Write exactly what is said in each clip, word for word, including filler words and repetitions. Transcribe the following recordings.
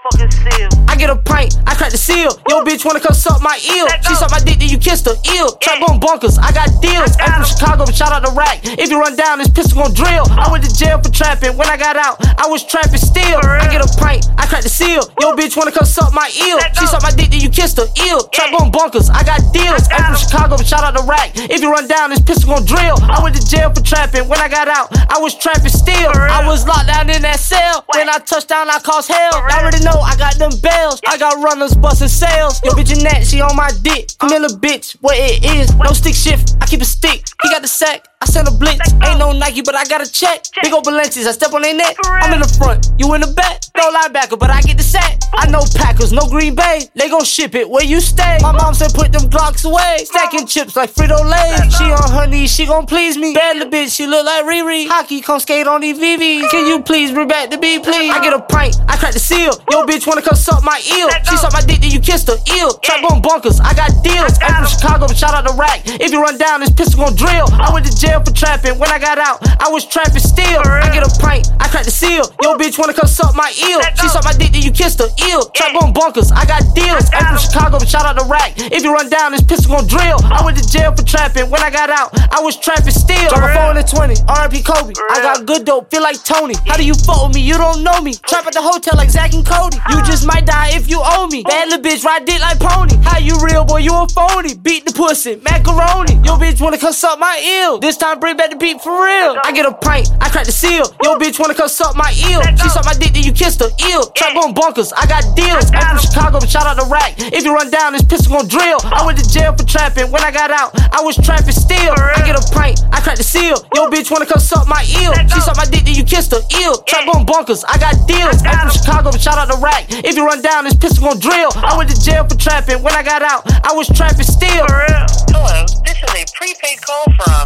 fucking seal. I get a pint, I crack the seal. Yo, bitch wanna come suck my eel. She suck my dick, then you kissed her. Ill. Trap going bonkers, I got deals. I'm from Chicago, but shout out to Rack. If you run down, this pistol gon' drill. I went to jail for trapping. When I got out, I was trapping still. I get a pint, I crack the seal. Yo, bitch wanna come suck my eel. She suck my dick, then you kissed her. Ill. Trap going bonkers, I got deals. I'm from Chicago, but shout out to Rack. If you run down, this pistol gon' drill. I went to jail for trapping. When I got out, I was trapping still. I was locked down in that cell. When I touched down, I caused hell. I already know I got them bells. I got runners busting sales. Yo, bitch, in that, she on my dick. Camilla, bitch, what it is. No stick shift, I keep a stick. He got the sack, I send a blitz. Ain't no Nike, but I got a check. Big ol' Balenci's, I step on their neck. I'm in the front, you in the back. No linebacker, but I get the sack. I know Packers, no Green Bay. They gon' ship it where you stay. My mom said put them Glocks away. Stacking chips like Frito-Lay. She on her knees, she gon' please me. Bad little bitch, she look like Riri. Hockey, come skate on these V Vs. Can you please bring back the beat, please? I get a pint, I crack the seal. Yo, bitch wanna come suck my eel. She suck my dick, then you kissed her. Ill. Trap going bonkers, I got deals. I'm from Chicago, but shout out to Rack. If you run down, this pistol gon' drill. I went to jail for trapping. When I got out, I was trapping still. I get a pint, I crack the seal. Yo, bitch wanna come suck my eel. She suck my dick, then you kissed her. Ill. Trap going bonkers, I got deals. I'm from Chicago, but shout out to Rack. If you run down, this pistol gon' drill. I went to jail for trapping. When I got out, I was trapping still. Drop a phone in twenty, R I P Kobe. I got good dope, feel like Tony. How do you fuck with me? You don't know me. Trap at the hotel like Zach and Cody. You just might die if you owe me. Bad little bitch, ride dick like pony. How you real, boy? You a phony. Beat the pussy, macaroni. Yo, bitch wanna come suck my eel. This time bring back the beat for real. I get a pint, I crack the seal. Yo, bitch wanna come suck my eel. She suck my dick, then you kissed her. Ill. Trap going bonkers, I got deals. I'm from Chicago, but shout out to Rack. If you run down, this pistol gon' drill. I went to jail for trapping. When I got out, I was trapping still. I get a pint, I crack the seal. Yo, bitch wanna come suck my eel. She suck my dick, then you kissed her. Ill. Trap going bonkers, I got deals. I'm from Chicago, but shout out to Rack. If you run down, this pistol gon' drill. I went to jail for trapping. When I got out, I was trapping still. Hello, this is a prepaid call from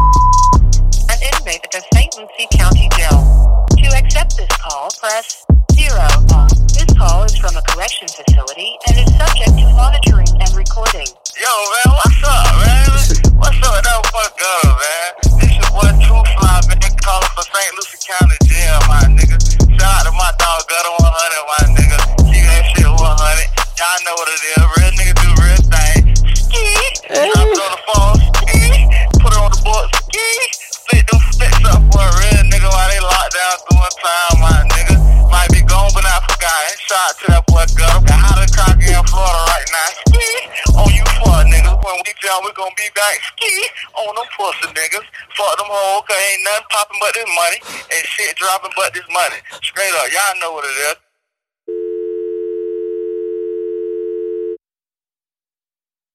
an inmate at the Saint Lucie County Jail. To accept this call, press zero. This call is from a correction facility and is subject to monitoring and recording. Yo, man, what's up, man? What's up with that fuck gutter, man? This your boy Two Fly, man, calling for Saint Lucie County Jail, my nigga. Shout out to my dog Gutter one hundred, my nigga. Keep that shit one hundred. Y'all know what it is. Real nigga do real thing. Ski. Drop it on the phone. Ski. Put it on the board. Ski. Split them sticks up for a real nigga while they locked down doing time, my nigga. Might be gone, but not forgotten. Shout out to that boy Gutter. Got hot and cocky in Florida right now. Ski. On you fuck niggas. When we jump, we gon' be back. Ski. On them pussy niggas. Fuck them hoes, cause ain't nothing popping but this money. And shit dropping but this money. Straight up, y'all know what it is.